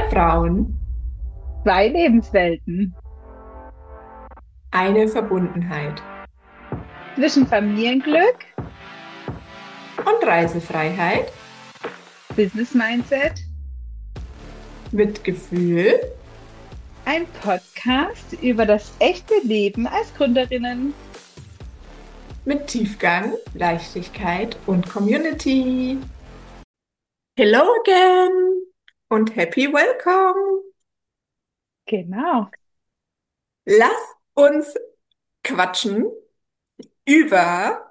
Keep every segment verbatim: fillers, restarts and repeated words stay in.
Zwei Frauen, Zwei Lebenswelten eine Verbundenheit zwischen Familienglück, und Reisefreiheit Business Mindset, mit Gefühl. ein Podcast über das echte Leben als Gründerinnen. Mit Tiefgang, Leichtigkeit und Community. Hello again und happy welcome. Genau. Lass uns quatschen über,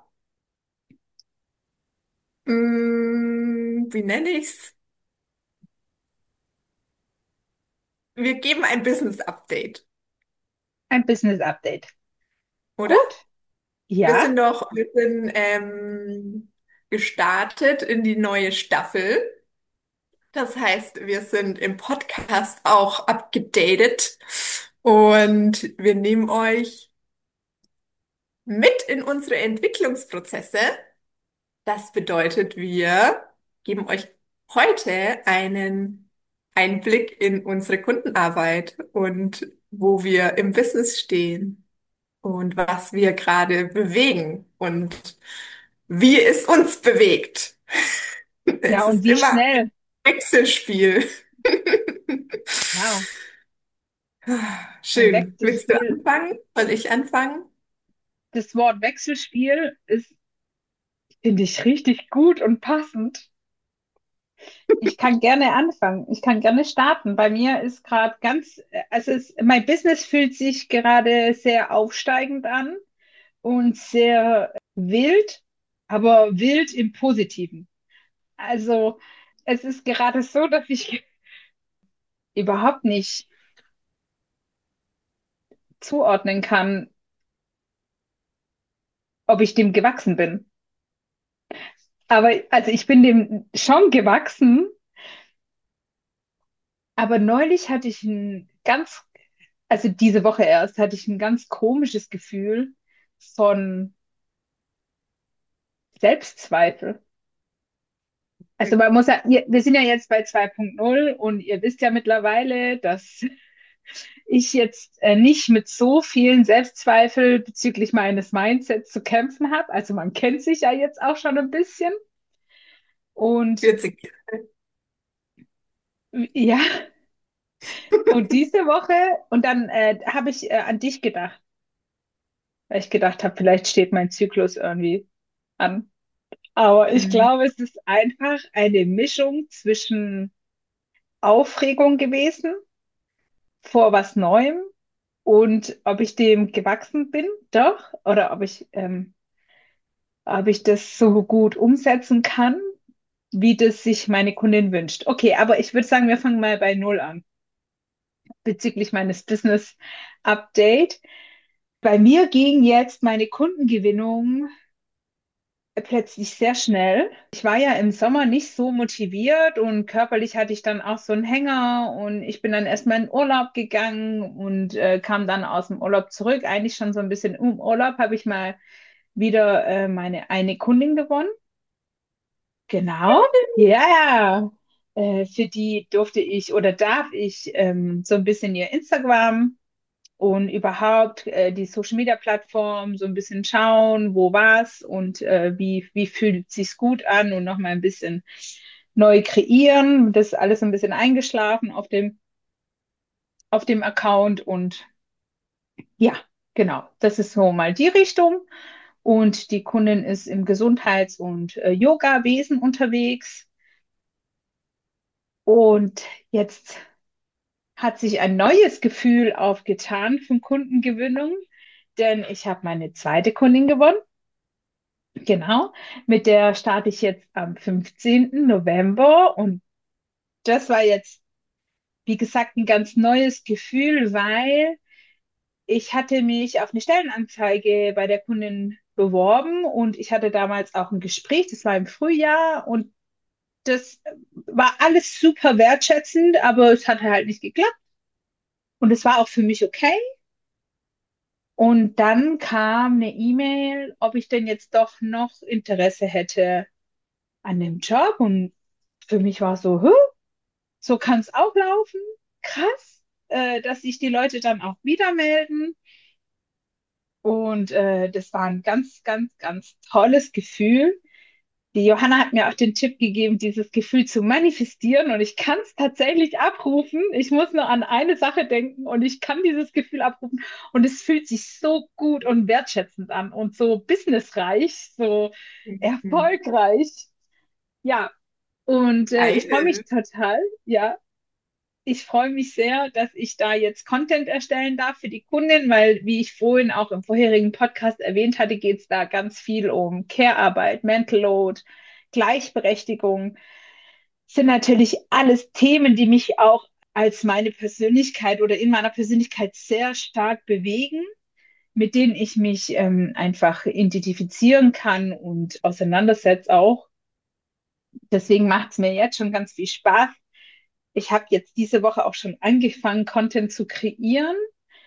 mm, wie nenne ich's? Wir geben ein Business Update, Ein Business Update. oder? Gut. Wir Ja. sind doch, wir sind ähm, gestartet in die neue Staffel. Das heißt, wir sind im Podcast auch abgedatet und wir nehmen euch mit in unsere Entwicklungsprozesse. Das bedeutet, wir geben euch heute einen Einblick in unsere Kundenarbeit und wo wir im Business stehen und was wir gerade bewegen und wie es uns bewegt. Ja, Es und ist wie immer schnell? ein Wechselspiel. Genau. Ein Schön. Willst du Wechselspiel. anfangen? Soll ich anfangen? Das Wort Wechselspiel ist, finde ich, richtig gut und passend. Ich kann gerne anfangen. Ich kann gerne starten. Bei mir ist gerade ganz, also es, mein Business fühlt sich gerade sehr aufsteigend an und sehr wild, aber wild im Positiven. Also es ist gerade so, dass ich überhaupt nicht zuordnen kann, ob ich dem gewachsen bin. Aber also ich bin dem schon gewachsen, aber neulich hatte ich ein ganz, also diese Woche erst, hatte ich ein ganz komisches Gefühl von Selbstzweifel. Also man muss ja, wir wir sind ja jetzt bei zwei Punkt null und ihr wisst ja mittlerweile, dass ich jetzt äh, nicht mit so vielen Selbstzweifel bezüglich meines Mindsets zu kämpfen habe. Also man kennt sich ja jetzt auch schon ein bisschen. Und vierzig. ja, und diese Woche, und dann äh, habe ich äh, an dich gedacht, weil ich gedacht habe, vielleicht steht mein Zyklus irgendwie an. Aber ich Mhm. glaube, es ist einfach eine Mischung zwischen Aufregung gewesen vor was Neuem und ob ich dem gewachsen bin, doch, oder ob ich, ähm, ob ich das so gut umsetzen kann, wie das sich meine Kundin wünscht. Okay, aber ich würde sagen, wir fangen mal bei Null an, bezüglich meines Business Update. Bei mir ging jetzt meine Kundengewinnung plötzlich sehr schnell. Ich war ja im Sommer nicht so motiviert und körperlich hatte ich dann auch so einen Hänger und ich bin dann erstmal in Urlaub gegangen und äh, kam dann aus dem Urlaub zurück. Eigentlich schon so ein bisschen im Urlaub habe ich mal wieder äh, meine eine Kundin gewonnen. Genau. Ja, äh, für die durfte ich oder darf ich ähm, so ein bisschen ihr Instagram und überhaupt äh, die Social Media Plattform so ein bisschen schauen, wo war's und äh, wie, wie fühlt sich's gut an und nochmal ein bisschen neu kreieren. Das ist alles so ein bisschen eingeschlafen auf dem, auf dem Account und ja, genau, das ist so mal die Richtung. Und die Kundin ist im Gesundheits- und äh, Yoga-Wesen unterwegs. Und jetzt hat sich ein neues Gefühl aufgetan von Kundengewinnung, denn ich habe meine zweite Kundin gewonnen. Genau, mit der starte ich jetzt am fünfzehnten November und das war jetzt, wie gesagt, ein ganz neues Gefühl, weil ich hatte mich auf eine Stellenanzeige bei der Kundin beworben und ich hatte damals auch ein Gespräch, das war im Frühjahr und das war alles super wertschätzend, aber es hatte halt nicht geklappt und es war auch für mich okay. Und dann kam eine E-Mail, ob ich denn jetzt doch noch Interesse hätte an dem Job und für mich war so, hä? so kann es auch laufen. Krass, äh, dass sich die Leute dann auch wieder melden. Und äh, das war ein ganz, ganz, ganz tolles Gefühl. Die Johanna hat mir auch den Tipp gegeben, dieses Gefühl zu manifestieren und ich kann es tatsächlich abrufen. Ich muss nur an eine Sache denken und ich kann dieses Gefühl abrufen und es fühlt sich so gut und wertschätzend an und so businessreich, so Mhm. erfolgreich. Ja, und äh, ich freue mich Geil. total. Ja, ich freue mich sehr, dass ich da jetzt Content erstellen darf für die Kundin, weil, wie ich vorhin auch im vorherigen Podcast erwähnt hatte, geht es da ganz viel um Care-Arbeit, Mental Load, Gleichberechtigung. Sind natürlich alles Themen, die mich auch als meine Persönlichkeit oder in meiner Persönlichkeit sehr stark bewegen, mit denen ich mich ähm, einfach identifizieren kann und auseinandersetze auch. Deswegen macht es mir jetzt schon ganz viel Spaß. Ich habe jetzt diese Woche auch schon angefangen, Content zu kreieren.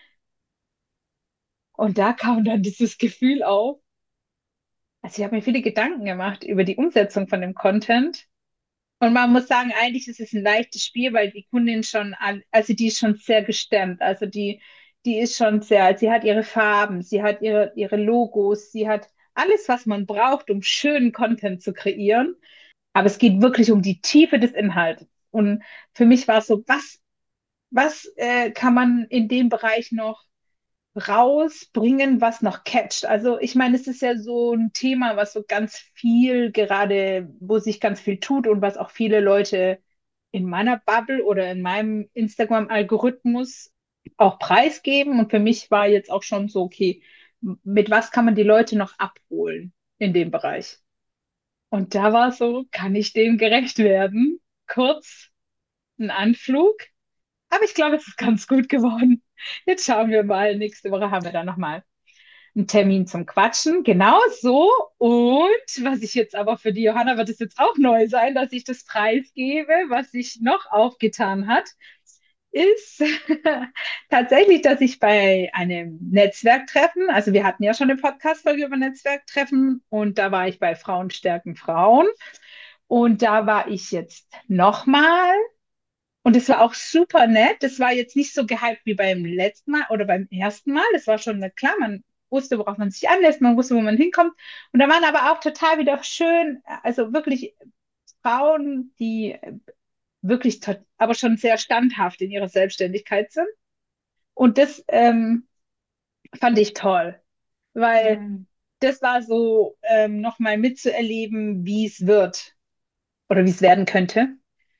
Und da kam dann dieses Gefühl auf. Also ich habe mir viele Gedanken gemacht über die Umsetzung von dem Content. Und man muss sagen, eigentlich ist es ein leichtes Spiel, weil die Kundin schon, an, also die ist schon sehr gestemmt. Also die, die ist schon sehr, sie hat ihre Farben, sie hat ihre, ihre Logos, sie hat alles, was man braucht, um schönen Content zu kreieren. Aber es geht wirklich um die Tiefe des Inhalts. Und für mich war es so, was Was äh, kann man in dem Bereich noch rausbringen, was noch catcht? Also ich meine, es ist ja so ein Thema, was so ganz viel gerade, wo sich ganz viel tut und was auch viele Leute in meiner Bubble oder in meinem Instagram-Algorithmus auch preisgeben. Und für mich war jetzt auch schon so, okay, mit was kann man die Leute noch abholen in dem Bereich? Und da war so, kann ich dem gerecht werden? Kurz ein Anflug. Aber ich glaube, es ist ganz gut geworden. Jetzt schauen wir mal. Nächste Woche haben wir dann nochmal einen Termin zum Quatschen. Genau so. Und was ich jetzt aber für die Johanna wird es jetzt auch neu sein, dass ich das preisgebe. Was sich noch aufgetan hat, ist tatsächlich, dass ich bei einem Netzwerktreffen, also wir hatten ja schon eine Podcast-Folge über Netzwerktreffen und da war ich bei Frauen stärken Frauen. Und da war ich jetzt nochmal und es war auch super nett. Das war jetzt nicht so gehypt wie beim letzten Mal oder beim ersten Mal. Das war schon klar, man wusste, worauf man sich anlässt, man wusste, wo man hinkommt. Und da waren aber auch total wieder schön, also wirklich Frauen, die wirklich, tot- aber schon sehr standhaft in ihrer Selbstständigkeit sind. Und das ähm, fand ich toll, weil Mhm. das war so ähm, nochmal mitzuerleben, wie es wird oder wie es werden könnte.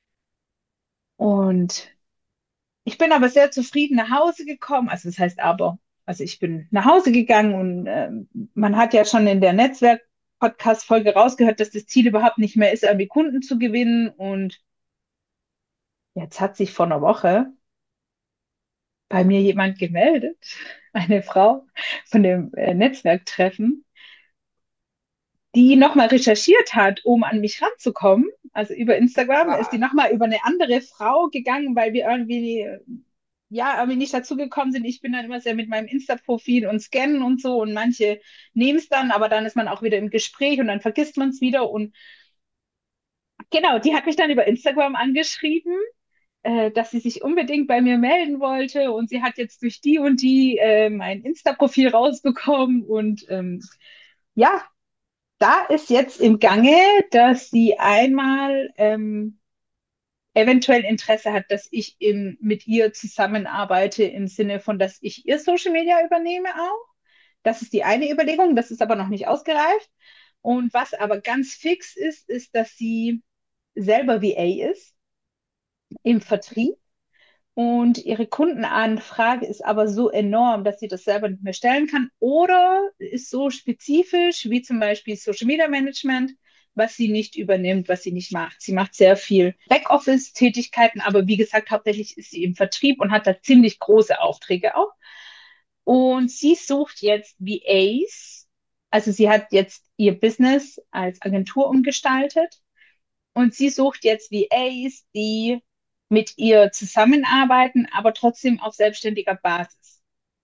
Und ich bin aber sehr zufrieden nach Hause gekommen. Also das heißt aber, also ich bin nach Hause gegangen und ähm, man hat ja schon in der Netzwerk-Podcast-Folge rausgehört, dass das Ziel überhaupt nicht mehr ist, irgendwie Kunden zu gewinnen. Und jetzt hat sich vor einer Woche bei mir jemand gemeldet, eine Frau von dem äh, Netzwerktreffen, die nochmal recherchiert hat, um an mich ranzukommen. Also über Instagram ist die Wow. nochmal über eine andere Frau gegangen, weil wir irgendwie ja, irgendwie nicht dazu gekommen sind. Ich bin dann immer sehr mit meinem Insta-Profil und scannen und so und manche nehmen es dann, aber dann ist man auch wieder im Gespräch und dann vergisst man es wieder. Und genau, die hat mich dann über Instagram angeschrieben, äh, dass sie sich unbedingt bei mir melden wollte und sie hat jetzt durch die und die äh, mein Insta-Profil rausbekommen und ähm, ja, da ist jetzt im Gange, dass sie einmal ähm, eventuell Interesse hat, dass ich im, mit ihr zusammenarbeite im Sinne von, dass ich ihr Social Media übernehme auch. Das ist die eine Überlegung, das ist aber noch nicht ausgereift. Und was aber ganz fix ist, ist, dass sie selber V A ist im Vertrieb und ihre Kundenanfrage ist aber so enorm, dass sie das selber nicht mehr stellen kann oder ist so spezifisch wie zum Beispiel Social Media Management, was sie nicht übernimmt, was sie nicht macht. Sie macht sehr viel Backoffice-Tätigkeiten, aber wie gesagt, hauptsächlich ist sie im Vertrieb und hat da ziemlich große Aufträge auch. Und sie sucht jetzt V As. Also sie hat jetzt ihr Business als Agentur umgestaltet und sie sucht jetzt V As, die mit ihr zusammenarbeiten, aber trotzdem auf selbstständiger Basis.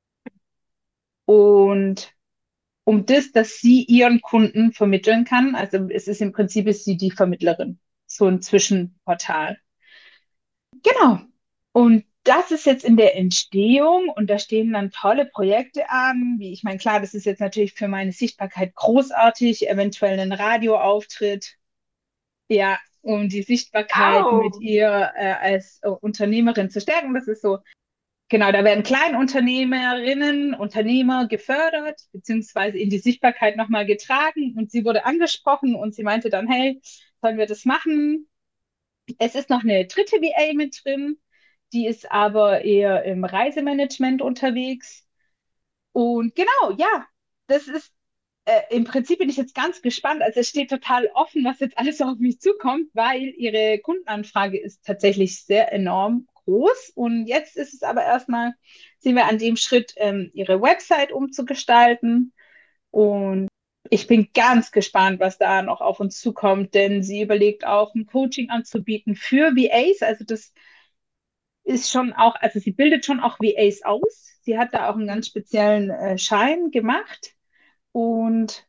Und um das, dass sie ihren Kunden vermitteln kann, also es ist im Prinzip ist sie die Vermittlerin, so ein Zwischenportal. Genau. Und das ist jetzt in der Entstehung und da stehen dann tolle Projekte an, wie ich meine, klar, das ist jetzt natürlich für meine Sichtbarkeit großartig, eventuell ein Radioauftritt, ja, um die Sichtbarkeit mit Wow. ihr äh, als äh, Unternehmerin zu stärken. Das ist so, genau, da werden Kleinunternehmerinnen, Unternehmer gefördert, beziehungsweise in die Sichtbarkeit nochmal getragen und sie wurde angesprochen und sie meinte dann, hey, sollen wir das machen? Es ist noch eine dritte V A mit drin, die ist aber eher im Reisemanagement unterwegs. Und genau, ja, das ist äh, im Prinzip bin ich jetzt ganz gespannt. Also es steht total offen, was jetzt alles auf mich zukommt, weil ihre Kundenanfrage ist tatsächlich sehr enorm groß. Und jetzt ist es aber erstmal, sind wir an dem Schritt, ähm, ihre Website umzugestalten. Und ich bin ganz gespannt, was da noch auf uns zukommt, denn sie überlegt auch, ein Coaching anzubieten für V As. Also das ist schon auch, also sie bildet schon auch V As aus. Sie hat da auch einen ganz speziellen äh, Schein gemacht. Und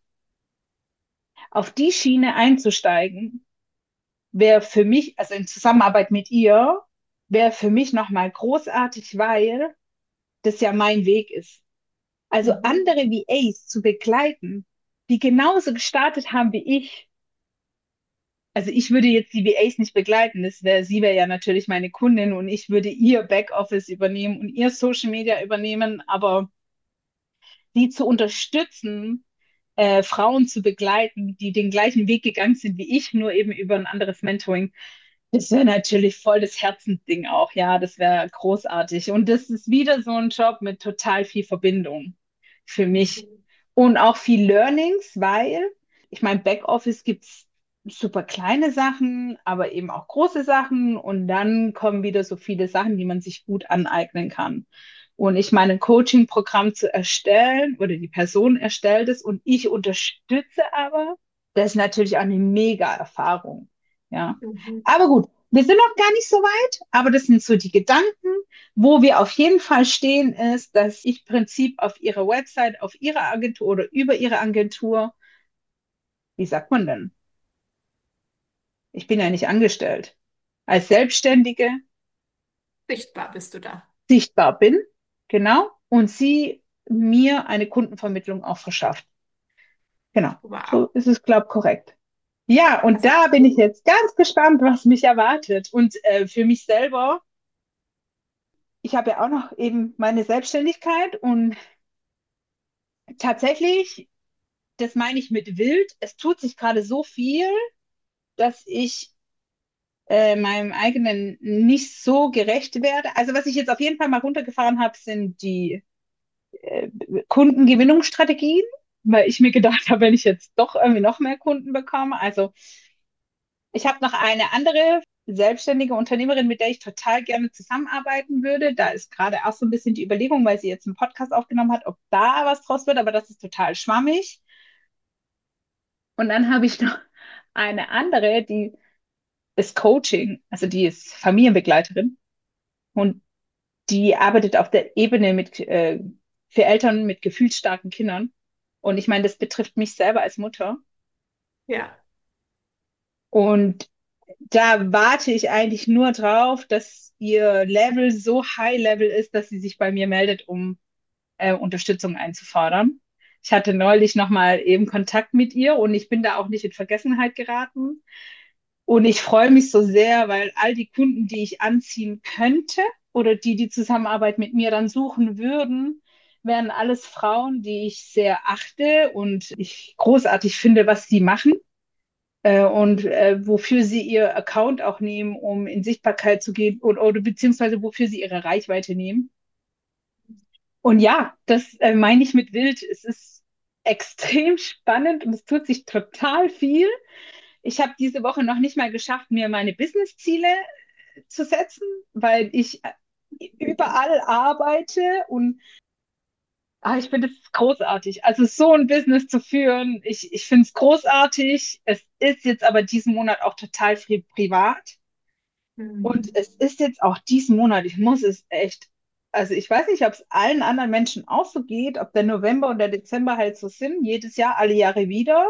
auf die Schiene einzusteigen, wäre für mich, also in Zusammenarbeit mit ihr, wäre für mich nochmal großartig, weil das ja mein Weg ist. Also Mhm. andere V As zu begleiten, die genauso gestartet haben wie ich. Also ich würde jetzt die V As nicht begleiten, das wäre, sie wäre ja natürlich meine Kundin und ich würde ihr Backoffice übernehmen und ihr Social Media übernehmen, aber die zu unterstützen, äh, Frauen zu begleiten, die den gleichen Weg gegangen sind wie ich, nur eben über ein anderes Mentoring. Das wäre natürlich voll das Herzensding auch, ja, das wäre großartig. Und das ist wieder so ein Job mit total viel Verbindung für mich. Mhm. Und auch viel Learnings, weil, ich meine, Backoffice gibt's super kleine Sachen, aber eben auch große Sachen. Und dann kommen wieder so viele Sachen, die man sich gut aneignen kann. Und ich meine, ein Coaching-Programm zu erstellen oder die Person erstellt es und ich unterstütze aber, das ist natürlich auch eine mega Erfahrung. Ja. Mhm. Aber gut, wir sind noch gar nicht so weit, aber das sind so die Gedanken. Wo wir auf jeden Fall stehen, ist, dass ich im Prinzip auf ihrer Website, auf ihrer Agentur oder über ihre Agentur, wie sagt man denn? Ich bin ja nicht angestellt, als Selbstständige Sichtbar bist du da. sichtbar bin, genau, und sie mir eine Kundenvermittlung auch verschafft. Genau, so Wow. ist es, glaube ich, korrekt. Ja, und Also, da bin ich jetzt ganz gespannt, was mich erwartet. Und äh, für mich selber, ich habe ja auch noch eben meine Selbstständigkeit und tatsächlich, das meine ich mit wild, es tut sich gerade so viel, dass ich äh, meinem eigenen nicht so gerecht werde. Also was ich jetzt auf jeden Fall mal runtergefahren habe, sind die äh, Kundengewinnungsstrategien, weil ich mir gedacht habe, wenn ich jetzt doch irgendwie noch mehr Kunden bekomme. Also ich habe noch eine andere selbstständige Unternehmerin, mit der ich total gerne zusammenarbeiten würde. Da ist gerade auch so ein bisschen die Überlegung, weil sie jetzt einen Podcast aufgenommen hat, ob da was draus wird, aber das ist total schwammig. Und dann habe ich noch eine andere, die ist Coaching, also die ist Familienbegleiterin und die arbeitet auf der Ebene mit, äh, für Eltern mit gefühlsstarken Kindern. Und ich meine, das betrifft mich selber als Mutter. ja. Und da warte ich eigentlich nur drauf, dass ihr Level so high Level ist, dass sie sich bei mir meldet, um äh, Unterstützung einzufordern. Ich hatte neulich nochmal eben Kontakt mit ihr und ich bin da auch nicht in Vergessenheit geraten. Und ich freue mich so sehr, weil all die Kunden, die ich anziehen könnte oder die die Zusammenarbeit mit mir dann suchen würden, wären alles Frauen, die ich sehr achte und ich großartig finde, was sie machen äh, und äh, wofür sie ihr Account auch nehmen, um in Sichtbarkeit zu gehen oder, oder beziehungsweise wofür sie ihre Reichweite nehmen. Und ja, das äh, meine ich mit wild. Es ist extrem spannend und es tut sich total viel. Ich habe diese Woche noch nicht mal geschafft, mir meine Business-Ziele zu setzen, weil ich äh, überall arbeite und ah, ich finde es großartig. Also so ein Business zu führen, ich, ich finde es großartig. Es ist jetzt aber diesen Monat auch total viel privat. Und Mhm. es ist jetzt auch diesen Monat, ich muss es echt, also ich weiß nicht, ob es allen anderen Menschen auch so geht, ob der November und der Dezember halt so sind, jedes Jahr, alle Jahre wieder.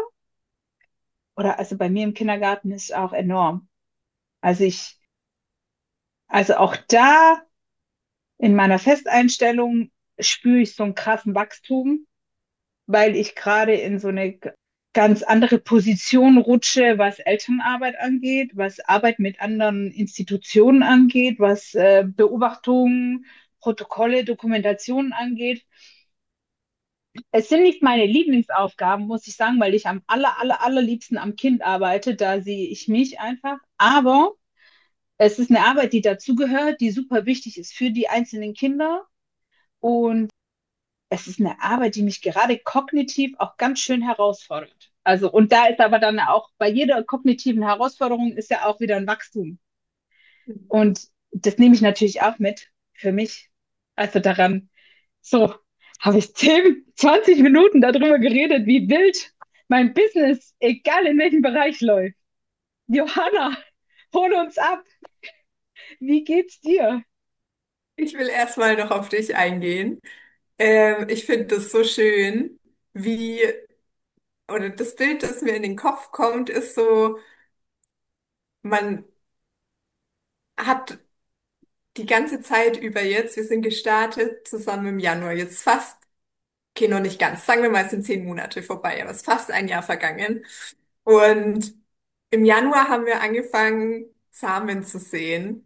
Oder also bei mir im Kindergarten ist es auch enorm. Also ich Also auch da in meiner Festeinstellung spüre ich so einen krassen Wachstum, weil ich gerade in so eine g- ganz andere Position rutsche, was Elternarbeit angeht, was Arbeit mit anderen Institutionen angeht, was äh, Beobachtungen, Protokolle, Dokumentationen angeht. Es sind nicht meine Lieblingsaufgaben, muss ich sagen, weil ich am aller, aller, allerliebsten am Kind arbeite. Da sehe ich mich einfach. Aber es ist eine Arbeit, die dazugehört, die super wichtig ist für die einzelnen Kinder. Und es ist eine Arbeit, die mich gerade kognitiv auch ganz schön herausfordert. Also, und da ist aber dann auch bei jeder kognitiven Herausforderung ist ja auch wieder ein Wachstum. Und das nehme ich natürlich auch mit für mich. Also daran, so habe ich zehn, zwanzig Minuten darüber geredet, wie wild mein Business, egal in welchem Bereich läuft. Johanna, hol uns ab. Wie geht's dir? Ich will erstmal noch auf dich eingehen. Ähm, ich finde das so schön, wie, oder das Bild, das mir in den Kopf kommt, ist so, man hat die ganze Zeit über jetzt, wir sind gestartet zusammen im Januar, jetzt fast, okay, noch nicht ganz, sagen wir mal, es sind zehn Monate vorbei, aber es ist fast ein Jahr vergangen. Und im Januar haben wir angefangen, Samen zu säen.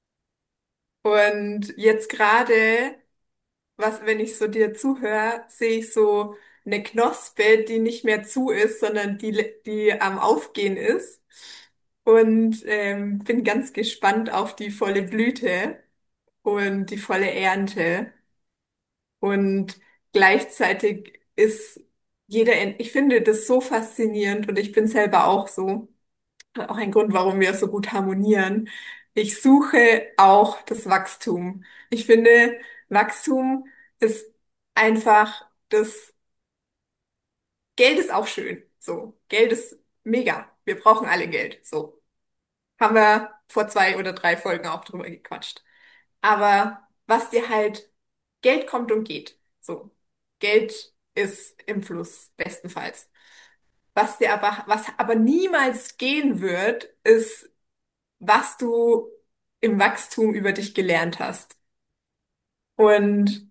Und jetzt gerade, was, wenn ich so dir zuhöre, sehe ich so eine Knospe, die nicht mehr zu ist, sondern die, die am Aufgehen ist. Und ähm, bin ganz gespannt auf die volle Blüte und die volle Ernte. Und gleichzeitig ist jeder, ich finde das so faszinierend und ich bin selber auch so. Auch ein Grund, warum wir so gut harmonieren. Ich suche auch das Wachstum. Ich finde, Wachstum ist einfach das Geld ist auch schön. So, Geld ist mega. Wir brauchen alle Geld. So, haben wir vor zwei oder drei Folgen auch drüber gequatscht. Aber was dir halt, Geld kommt und geht. So, Geld ist im Fluss, bestenfalls. Was dir aber, was aber niemals gehen wird, ist was du im Wachstum über dich gelernt hast. Und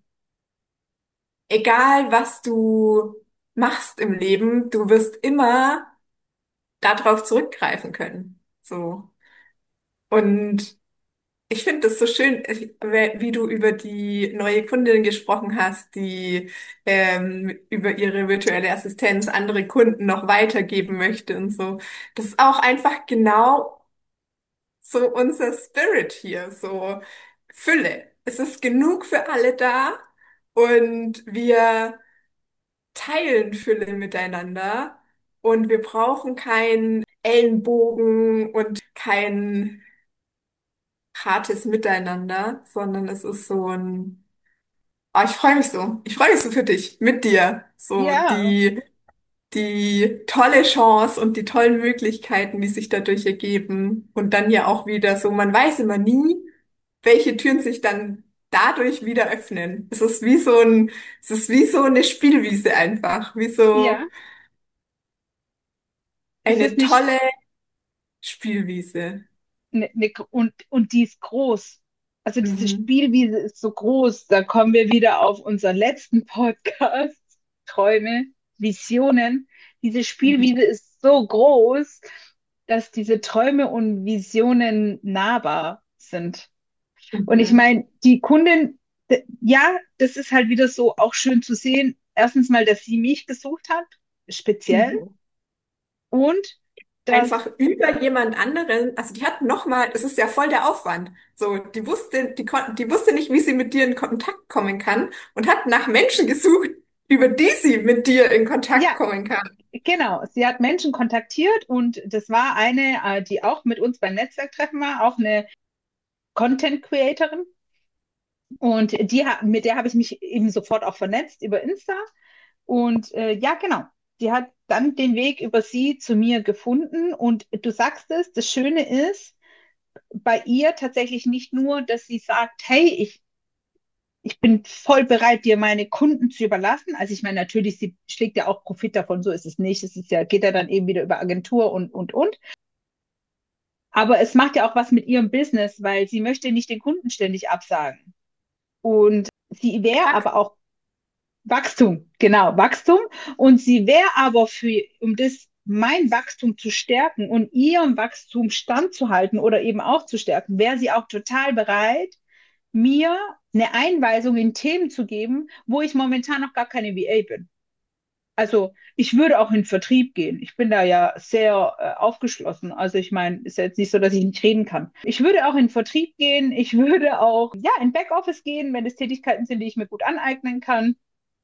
egal, was du machst im Leben, du wirst immer darauf zurückgreifen können. So. Und ich finde das so schön, äh, wie du über die neue Kundin gesprochen hast, die ähm, über ihre virtuelle Assistenz andere Kunden noch weitergeben möchte und so. Das ist auch einfach genau so unser Spirit hier, so Fülle. Es ist genug für alle da und wir teilen Fülle miteinander und wir brauchen keinen Ellenbogen und kein hartes Miteinander, sondern es ist so ein, oh, ich freue mich so. Ich freue mich so für dich, mit dir. So Ja, die die tolle Chance und die tollen Möglichkeiten, die sich dadurch ergeben. Und dann ja auch wieder so, man weiß immer nie, welche Türen sich dann dadurch wieder öffnen. Es ist wie so ein, es ist wie so eine Spielwiese einfach, wie so ja. Es ist eine nicht tolle Spielwiese. ne, ne, und, und die ist groß. Also diese Mhm. Spielwiese ist so groß. Da kommen wir wieder auf unseren letzten Podcast. Träume, Visionen. Diese Mhm. Spielwiese ist so groß, dass diese Träume und Visionen nahbar sind. Und ich Mhm. meine, die Kundin, d- ja, das ist halt wieder so auch schön zu sehen. Erstens mal, dass sie mich gesucht hat, speziell. Mhm. Und dass, Einfach über jemand anderen, also die hat nochmal, es ist ja voll der Aufwand. So, die wusste, die konnten, die wusste nicht, wie sie mit dir in Kontakt kommen kann und hat nach Menschen gesucht, über die sie mit dir in Kontakt ja, kommen kann. genau, sie hat Menschen kontaktiert und das war eine, äh, die auch mit uns beim Netzwerktreffen war, auch eine Content Creatorin. Und die, ha- mit der habe ich mich eben sofort auch vernetzt über Insta. Und äh, ja, genau, die hat dann den Weg über sie zu mir gefunden. Und du sagst es, das Schöne ist bei ihr tatsächlich nicht nur, dass sie sagt, hey, ich, ich bin voll bereit, dir meine Kunden zu überlassen. Also ich meine, natürlich, sie schlägt ja auch Profit davon, so ist es nicht. Es ist ja, geht ja dann eben wieder über Agentur und, und, und. Aber es macht ja auch was mit ihrem Business, weil sie möchte nicht den Kunden ständig absagen. Und sie wäre Wachs- aber auch Wachstum, genau, Wachstum. Und sie wäre aber für, um das mein Wachstum zu stärken und ihrem Wachstum standzuhalten oder eben auch zu stärken, wäre sie auch total bereit, mir eine Einweisung in Themen zu geben, wo ich momentan noch gar keine V A bin. Also ich würde auch in den Vertrieb gehen. Ich bin da ja sehr äh, aufgeschlossen. Also ich meine, ist ja jetzt nicht so, dass ich nicht reden kann. Ich würde auch in den Vertrieb gehen. Ich würde auch ja in Backoffice gehen, wenn es Tätigkeiten sind, die ich mir gut aneignen kann.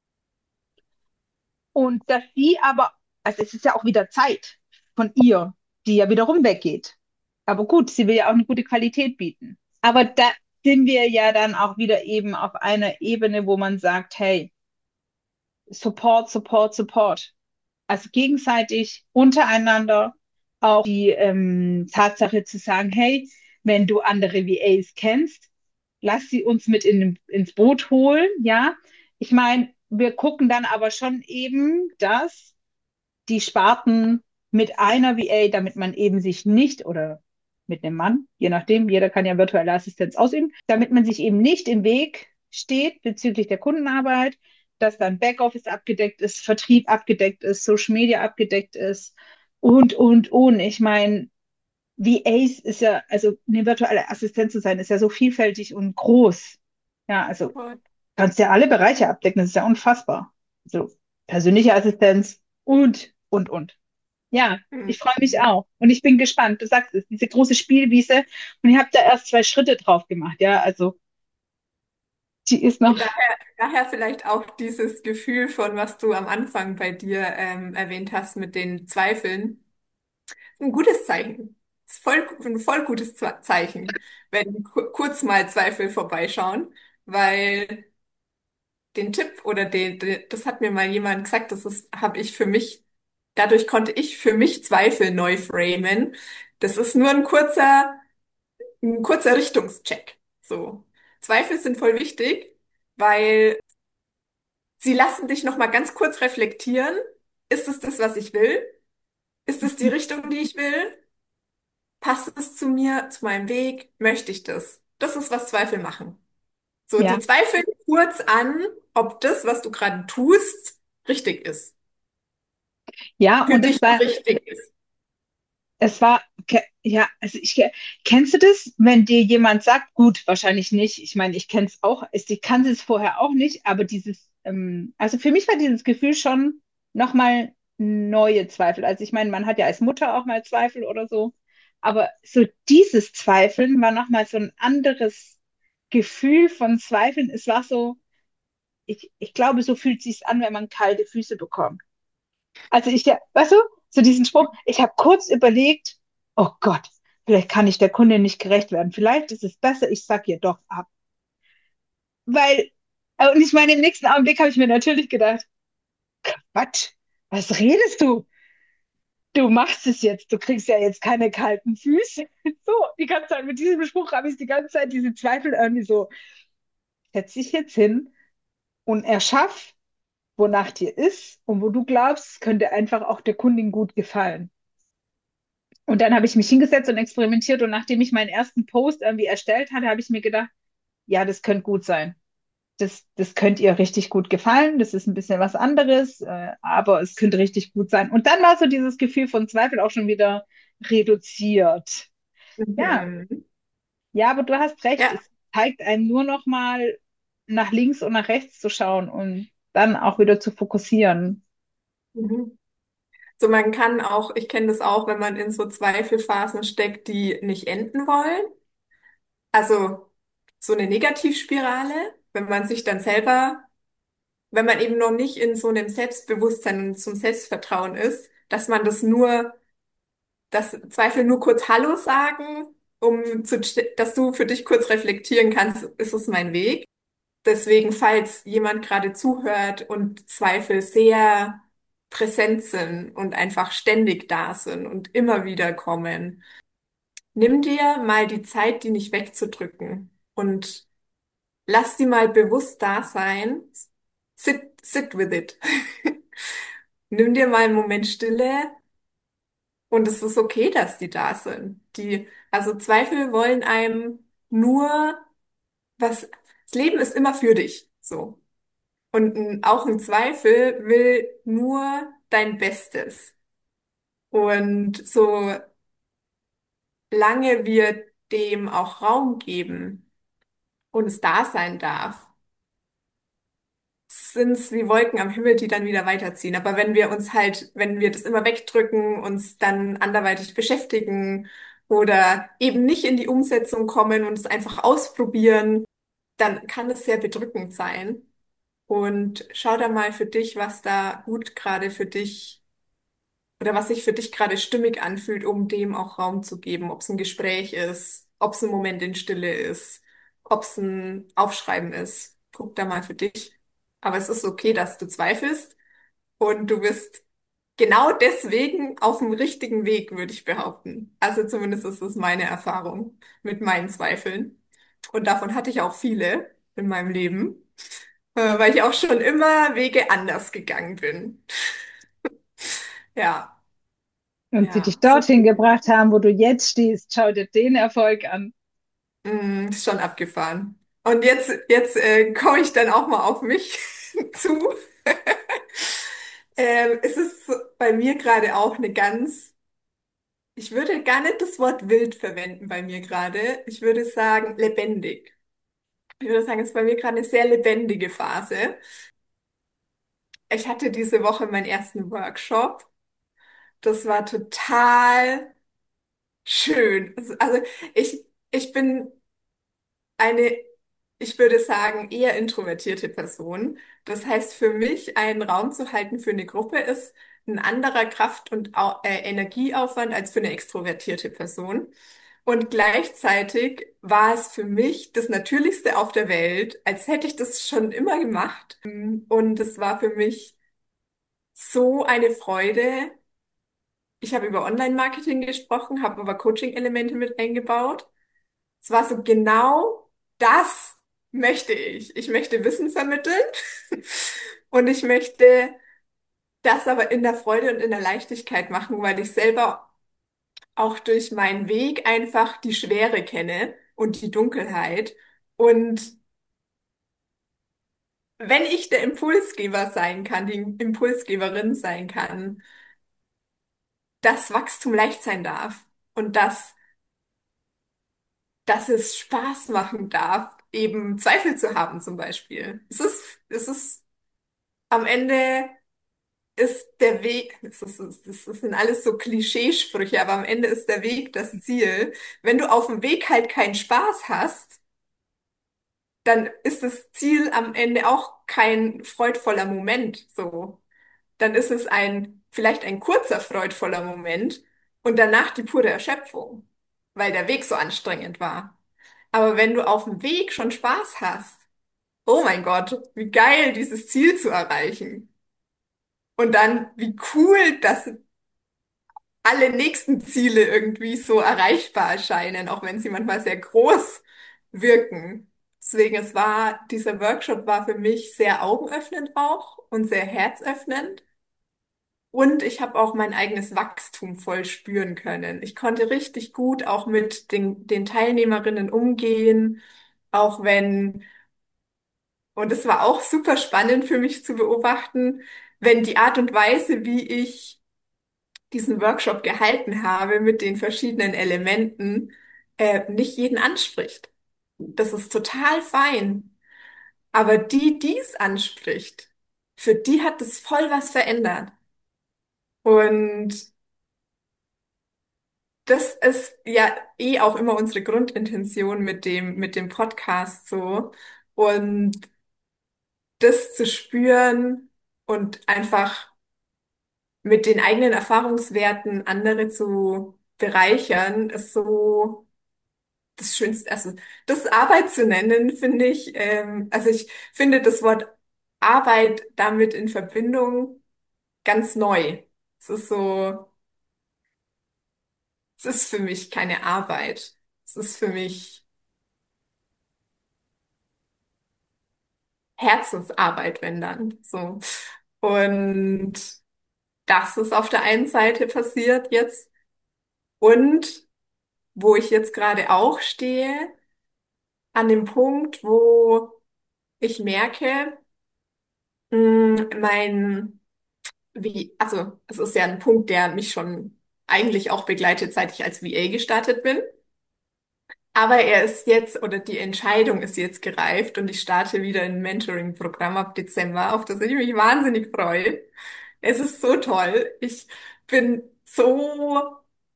Und dass sie aber, also es ist ja auch wieder Zeit von ihr, die ja wiederum weggeht. Aber gut, sie will ja auch eine gute Qualität bieten. Aber da sind wir ja dann auch wieder eben auf einer Ebene, wo man sagt, hey, Support, Support, Support. Also gegenseitig untereinander auch die ähm, Tatsache zu sagen, hey, wenn du andere V As kennst, lass sie uns mit in, ins Boot holen, ja. Ich meine, wir gucken dann aber schon eben, dass die Sparten mit einer V A, damit man eben sich nicht oder mit einem Mann, je nachdem, jeder kann ja virtuelle Assistenz ausüben, damit man sich eben nicht im Weg steht bezüglich der Kundenarbeit, dass dann Backoffice abgedeckt ist, Vertrieb abgedeckt ist, Social Media abgedeckt ist und, und, und. Ich meine, V As ist ja, also eine virtuelle Assistenz zu sein, ist ja so vielfältig und groß. Ja, also kannst ja alle Bereiche abdecken, das ist ja unfassbar. Also persönliche Assistenz und, und, und. Ja, ich freue mich auch. Und ich bin gespannt. Du sagst es, diese große Spielwiese. Und ihr habt da erst zwei Schritte drauf gemacht. Ja, also die ist noch. Daher, daher vielleicht auch dieses Gefühl von, was du am Anfang bei dir ähm, erwähnt hast mit den Zweifeln. Ein gutes Zeichen. Ist voll, ein voll gutes Ze- Zeichen, wenn ku- kurz mal Zweifel vorbeischauen, weil den Tipp oder den, den, das hat mir mal jemand gesagt, das ist, habe ich für mich, dadurch konnte ich für mich Zweifel neu framen. Das ist nur ein kurzer, ein kurzer Richtungscheck. So. Zweifel sind voll wichtig, weil sie lassen dich noch mal ganz kurz reflektieren. Ist es das, was ich will? Ist es die Richtung, die ich will? Passt es zu mir, zu meinem Weg? Möchte ich das? Das ist, was Zweifel machen. So, die Ja, zweifeln kurz an, ob das, was du gerade tust, richtig ist. ja, Für und dich es war, richtig ist. es war, ke- ja, also ich, kennst du das, wenn dir jemand sagt, gut, wahrscheinlich nicht. Ich meine, ich kenne es auch, ich ich kannte es vorher auch nicht, aber dieses, ähm, also für mich war dieses Gefühl schon nochmal neue Zweifel. Also ich meine, man hat ja als Mutter auch mal Zweifel oder so, aber so dieses Zweifeln war nochmal so ein anderes Gefühl von Zweifeln. Es war so, ich, ich glaube, so fühlt es sich an, wenn man kalte Füße bekommt. Also ich, ja, weißt du, so diesen Spruch, ich habe kurz überlegt, oh Gott, vielleicht kann ich der Kundin nicht gerecht werden. Vielleicht ist es besser, ich sag ihr doch ab. Weil, äh, und ich meine, im nächsten Augenblick habe ich mir natürlich gedacht, Quatsch, was redest du? Du machst es jetzt, du kriegst ja jetzt keine kalten Füße. So, die ganze Zeit mit diesem Spruch habe ich die ganze Zeit diese Zweifel irgendwie so, setz dich jetzt hin und erschaff, wonach dir ist und wo du glaubst, es könnte einfach auch der Kundin gut gefallen. Und dann habe ich mich hingesetzt und experimentiert und nachdem ich meinen ersten Post irgendwie erstellt hatte, habe ich mir gedacht, ja, das könnte gut sein. Das, das könnte ihr richtig gut gefallen. Das ist ein bisschen was anderes, äh, aber es könnte richtig gut sein. Und dann war so dieses Gefühl von Zweifel auch schon wieder reduziert. Ja, Mhm. ja, aber du hast recht. Ja. Es zeigt einem nur noch mal nach links und nach rechts zu schauen und dann auch wieder zu fokussieren. Mhm. So, man kann auch, ich kenne das auch, wenn man in so Zweifelphasen steckt, die nicht enden wollen. Also so eine Negativspirale, wenn man sich dann selber, wenn man eben noch nicht in so einem Selbstbewusstsein und zum Selbstvertrauen ist, dass man das nur, dass Zweifel nur kurz Hallo sagen, um zu, dass du für dich kurz reflektieren kannst, ist es mein Weg? Deswegen, falls jemand gerade zuhört und Zweifel sehr präsent sind und einfach ständig da sind und immer wieder kommen, nimm dir mal die Zeit, die nicht wegzudrücken und lass die mal bewusst da sein. Sit, sit with it. Nimm dir mal einen Moment Stille Und es ist okay, dass die da sind. Die, also Zweifel wollen einem nur was, das Leben ist immer für dich, so. Und ein, auch ein Zweifel will nur dein Bestes. Und solange wir dem auch Raum geben und es da sein darf, sind es wie Wolken am Himmel, die dann wieder weiterziehen. Aber wenn wir uns halt, wenn wir das immer wegdrücken, uns dann anderweitig beschäftigen oder eben nicht in die Umsetzung kommen und es einfach ausprobieren, dann kann es sehr bedrückend sein. Und schau da mal für dich, was da gut gerade für dich oder was sich für dich gerade stimmig anfühlt, um dem auch Raum zu geben. Ob es ein Gespräch ist, ob es ein Moment in Stille ist, ob es ein Aufschreiben ist. Guck da mal für dich. Aber es ist okay, dass du zweifelst und du bist genau deswegen auf dem richtigen Weg, würde ich behaupten. Also zumindest ist es meine Erfahrung mit meinen Zweifeln. Und davon hatte ich auch viele in meinem Leben, äh, weil ich auch schon immer Wege anders gegangen bin. Ja, Und sie dich ja, so, dorthin gebracht haben, wo du jetzt stehst. Schau dir den Erfolg an. mm, ist schon abgefahren. Und jetzt, jetzt äh, komme ich dann auch mal auf mich zu. Ähm, es ist so bei mir gerade auch eine ganz, ich würde gar nicht das Wort wild verwenden bei mir gerade. Ich würde sagen lebendig. Ich würde sagen, es ist bei mir gerade eine sehr lebendige Phase. Ich hatte diese Woche meinen ersten Workshop. Das war total schön. Also, also ich, ich bin eine, ich würde sagen, eher introvertierte Person. Das heißt, für mich einen Raum zu halten für eine Gruppe ist ein anderer Kraft- und Au äh, Energieaufwand als für eine extrovertierte Person. Und gleichzeitig war es für mich das Natürlichste auf der Welt, als hätte ich das schon immer gemacht. Und es war für mich so eine Freude. Ich habe über Online-Marketing gesprochen, habe aber Coaching-Elemente mit eingebaut. Es war so genau das möchte ich. Ich möchte Wissen vermitteln und ich möchte das aber in der Freude und in der Leichtigkeit machen, weil ich selber auch durch meinen Weg einfach die Schwere kenne und die Dunkelheit. Und wenn ich der Impulsgeber sein kann, die Impulsgeberin sein kann, dass Wachstum leicht sein darf und dass, dass es Spaß machen darf, eben Zweifel zu haben zum Beispiel. Es ist, es ist am Ende ist der Weg, das ist, das sind alles so Klischeesprüche, aber am Ende ist der Weg das Ziel. Wenn du auf dem Weg halt keinen Spaß hast, dann ist das Ziel am Ende auch kein freudvoller Moment, so. Dann ist es ein, vielleicht ein kurzer freudvoller Moment und danach die pure Erschöpfung, weil der Weg so anstrengend war. Aber wenn du auf dem Weg schon Spaß hast, oh mein Gott, wie geil, dieses Ziel zu erreichen. Und dann, wie cool, dass alle nächsten Ziele irgendwie so erreichbar erscheinen, auch wenn sie manchmal sehr groß wirken. Deswegen, es war, dieser Workshop war für mich sehr augenöffnend auch und sehr herzöffnend. Und ich habe auch mein eigenes Wachstum voll spüren können. Ich konnte richtig gut auch mit den, den Teilnehmerinnen umgehen, auch wenn, und es war auch super spannend für mich zu beobachten, wenn die Art und Weise, wie ich diesen Workshop gehalten habe mit den verschiedenen Elementen, äh, nicht jeden anspricht. Das ist total fein. Aber die, die es anspricht, für die hat es voll was verändert. Und das ist ja eh auch immer unsere Grundintention mit dem, mit dem Podcast so. Und das zu spüren und einfach mit den eigenen Erfahrungswerten andere zu bereichern, ist so das Schönste, also das Arbeit zu nennen, finde ich, ähm, also ich finde das Wort Arbeit damit in Verbindung ganz neu. Es ist so, es ist für mich keine Arbeit. Es ist für mich Herzensarbeit, wenn dann, so. Und das ist auf der einen Seite passiert jetzt. Und wo ich jetzt gerade auch stehe, an dem Punkt, wo ich merke, mh, mein, wie, also es ist ja ein Punkt, der mich schon eigentlich auch begleitet, seit ich als V A gestartet bin. Aber er ist jetzt, oder die Entscheidung ist jetzt gereift und ich starte wieder ein Mentoring-Programm ab Dezember, auf das ich mich wahnsinnig freue. Es ist so toll. Ich bin so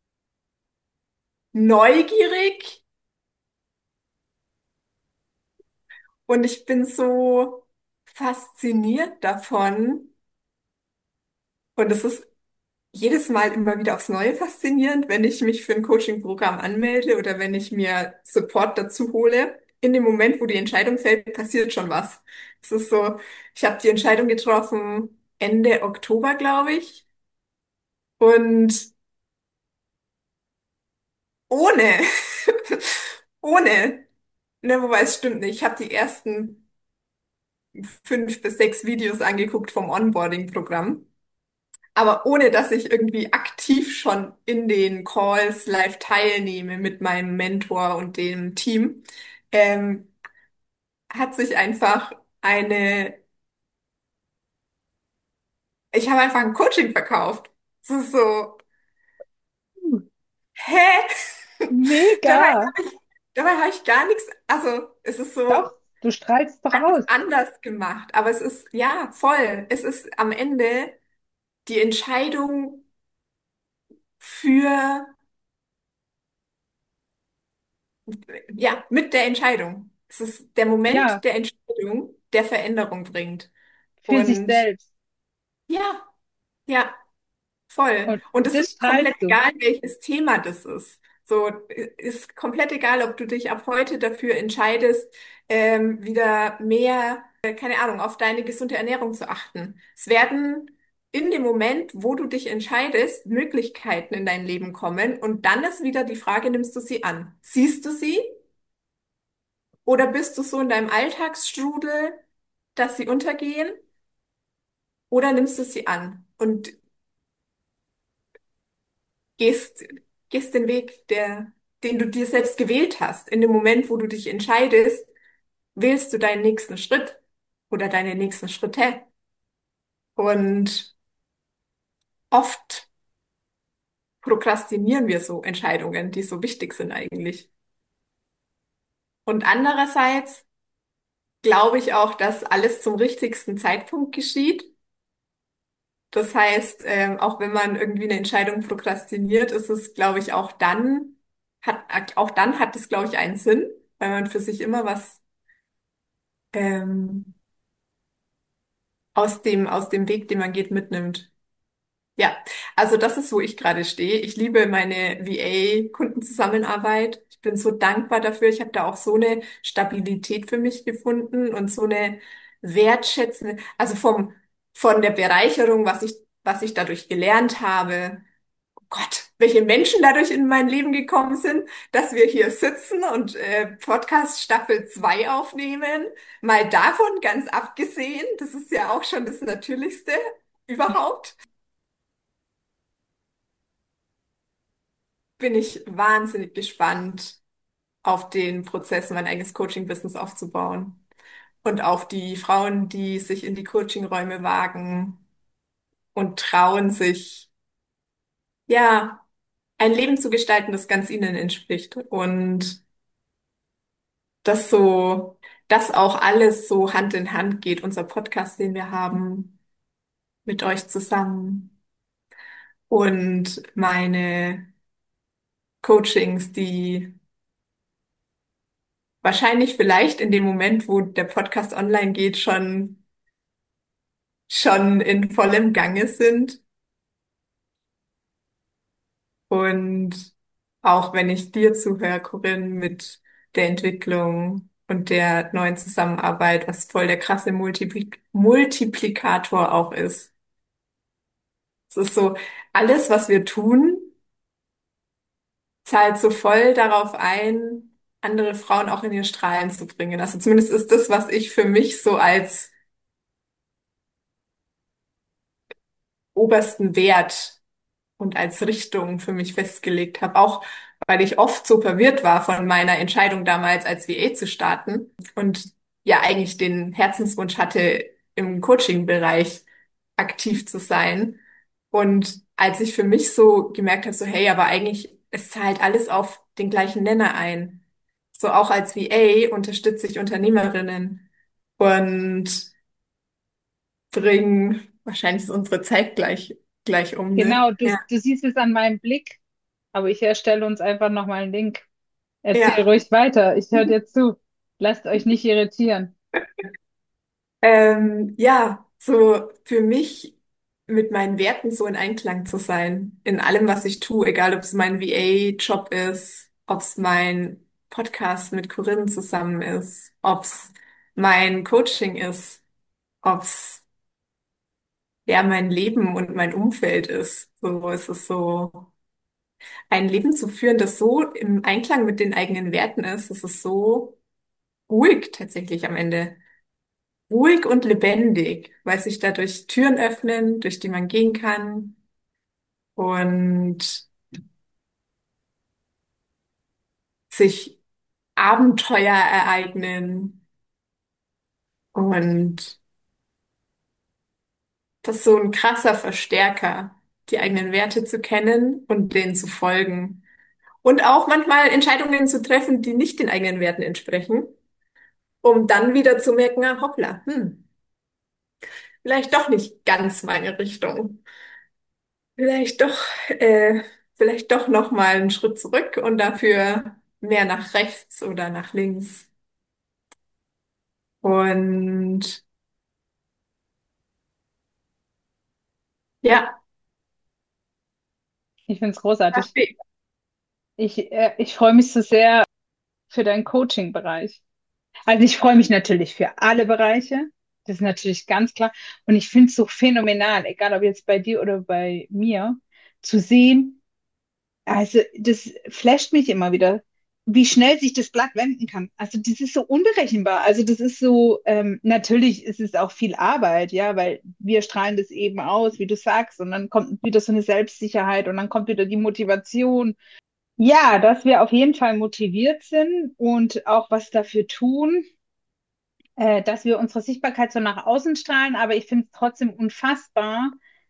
neugierig und ich bin so fasziniert davon. Und es ist jedes Mal immer wieder aufs Neue faszinierend, wenn ich mich für ein Coaching-Programm anmelde oder wenn ich mir Support dazu hole. In dem Moment, wo die Entscheidung fällt, passiert schon was. Es ist so, ich habe die Entscheidung getroffen Ende Oktober, glaube ich. Und ohne, ohne, ne, wobei es stimmt nicht. Ich habe die ersten fünf bis sechs Videos angeguckt vom Onboarding-Programm. Aber ohne dass ich irgendwie aktiv schon in den Calls live teilnehme mit meinem Mentor und dem Team, ähm, hat sich einfach eine, ich habe einfach ein Coaching verkauft. Es ist so, Uh, hä? Dabei Mega. habe ich, dabei habe ich gar nichts, also es ist so Doch, du strahlst doch alles aus. anders gemacht, aber es ist, ja, voll. Es ist am Ende die Entscheidung für, ja, mit der Entscheidung. Es ist der Moment Ja, der Entscheidung, der Veränderung bringt. für sich Und selbst. ja, ja, voll. Und Und es das ist komplett strahlst du. egal, welches Thema das ist. So, ist komplett egal, ob du dich ab heute dafür entscheidest, ähm, wieder mehr, äh, keine Ahnung, auf deine gesunde Ernährung zu achten. Es werden in dem Moment, wo du dich entscheidest, Möglichkeiten in dein Leben kommen und dann ist wieder die Frage, nimmst du sie an? Siehst du sie? Oder bist du so in deinem Alltagsstrudel, dass sie untergehen? Oder nimmst du sie an und gehst, gehst den Weg, der, den du dir selbst gewählt hast? In dem Moment, wo du dich entscheidest, wählst du deinen nächsten Schritt oder deine nächsten Schritte. Und oft prokrastinieren wir so Entscheidungen, die so wichtig sind eigentlich. Und andererseits glaube ich auch, dass alles zum richtigsten Zeitpunkt geschieht. Das heißt, ähm, auch wenn man irgendwie eine Entscheidung prokrastiniert, ist es, glaube ich, auch dann, hat, auch dann hat es, glaube ich, einen Sinn, weil man für sich immer was ähm, aus dem, aus dem Weg, den man geht, mitnimmt. Ja, also das ist, wo ich gerade stehe. Ich liebe meine V A-Kundenzusammenarbeit. Ich bin so dankbar dafür. Ich habe da auch so eine Stabilität für mich gefunden und so eine wertschätzende, also vom, von der Bereicherung, was ich, was ich dadurch gelernt habe. Gott, welche Menschen dadurch in mein Leben gekommen sind, dass wir hier sitzen und äh, Podcast Staffel zwei aufnehmen. Mal davon ganz abgesehen, das ist ja auch schon das Natürlichste überhaupt, bin ich wahnsinnig gespannt auf den Prozess, mein eigenes Coaching-Business aufzubauen und auf die Frauen, die sich in die Coaching-Räume wagen und trauen sich, ja, ein Leben zu gestalten, das ganz ihnen entspricht. Und dass so, dass auch alles so Hand in Hand geht, unser Podcast, den wir haben, mit euch zusammen und meine Coachings, die wahrscheinlich vielleicht in dem Moment, wo der Podcast online geht, schon, schon in vollem Gange sind. Und auch wenn ich dir zuhöre, Corinne, mit der Entwicklung und der neuen Zusammenarbeit, was voll der krasse Multipli Multiplikator auch ist. Es ist so, alles, was wir tun, zahlt so voll darauf ein, andere Frauen auch in ihr Strahlen zu bringen. Also zumindest ist das, was ich für mich so als obersten Wert und als Richtung für mich festgelegt habe. Auch weil ich oft so verwirrt war von meiner Entscheidung damals als V A zu starten und ja eigentlich den Herzenswunsch hatte, im Coaching-Bereich aktiv zu sein. Und als ich für mich so gemerkt habe, so hey, aber eigentlich, es zahlt alles auf den gleichen Nenner ein. So auch als V A unterstütze ich Unternehmerinnen und bringe, wahrscheinlich ist unsere Zeit gleich, gleich um, ne? Genau, du, Ja. du siehst es an meinem Blick, aber ich erstelle uns einfach nochmal einen Link. Erzähl Ja. ruhig weiter, ich höre dir zu. Lasst euch nicht irritieren. Ähm, ja, so für mich mit meinen Werten so in Einklang zu sein, in allem, was ich tue, egal ob es mein V A-Job ist, ob es mein Podcast mit Corinne zusammen ist, ob es mein Coaching ist, ob es ja mein Leben und mein Umfeld ist. So ist es so, ein Leben zu führen, das so im Einklang mit den eigenen Werten ist, das ist so ruhig tatsächlich am Ende. Ruhig und lebendig, weil sich dadurch Türen öffnen, durch die man gehen kann und sich Abenteuer ereignen. Und das ist so ein krasser Verstärker, die eigenen Werte zu kennen und denen zu folgen. Und auch manchmal Entscheidungen zu treffen, die nicht den eigenen Werten entsprechen, um dann wieder zu merken, ah, hoppla, hm, vielleicht doch nicht ganz meine Richtung. Vielleicht doch, äh, vielleicht doch noch mal einen Schritt zurück und dafür mehr nach rechts oder nach links. Und ja, Ich finde es großartig. Kaffee. Ich, äh, ich freue mich so sehr für deinen Coaching-Bereich. Also ich freue mich natürlich für alle Bereiche. Das ist natürlich ganz klar. Und ich finde es so phänomenal, egal ob jetzt bei dir oder bei mir, zu sehen. Also das flasht mich immer wieder, wie schnell sich das Blatt wenden kann. Also das ist so unberechenbar. Also das ist so, ähm, natürlich ist es auch viel Arbeit, ja, weil wir strahlen das eben aus, wie du sagst, und dann kommt wieder so eine Selbstsicherheit und dann kommt wieder die Motivation. Ja, dass wir auf jeden Fall motiviert sind und auch was dafür tun, äh, dass wir unsere Sichtbarkeit so nach außen strahlen, aber ich finde es trotzdem unfassbar,